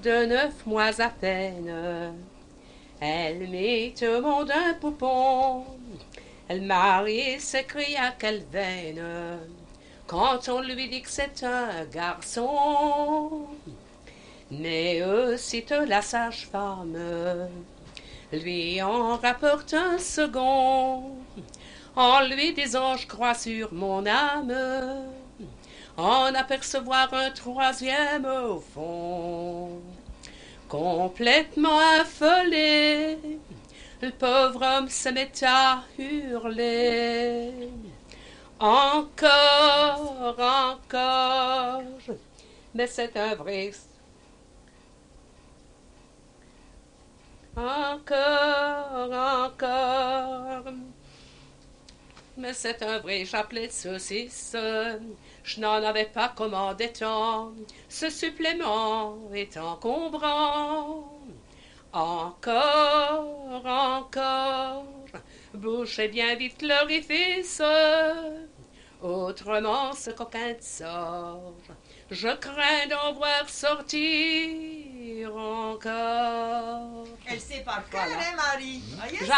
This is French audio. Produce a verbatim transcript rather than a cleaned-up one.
de neuf mois à peine. Elle mit au monde un poupon. Elle marie s'écria quelle veine quand on lui dit que c'est un garçon. Mais aussitôt la sage-femme lui en rapporte un second, en lui disant je crois sur mon âme en apercevoir un troisième au fond. Complètement affolé, le pauvre homme se met à hurler. Encore, encore, mais c'est un vrai. Encore, encore, mais c'est un vrai chapelet de saucisses. Je n'en avais pas commandé tant, ce supplément est encombrant. Encore, encore, bouchez bien vite l'orifice, autrement ce coquin sort. Je crains d'en voir sortir encore. Elle sait par cœur, Voilà. hein, Marie? Voyez?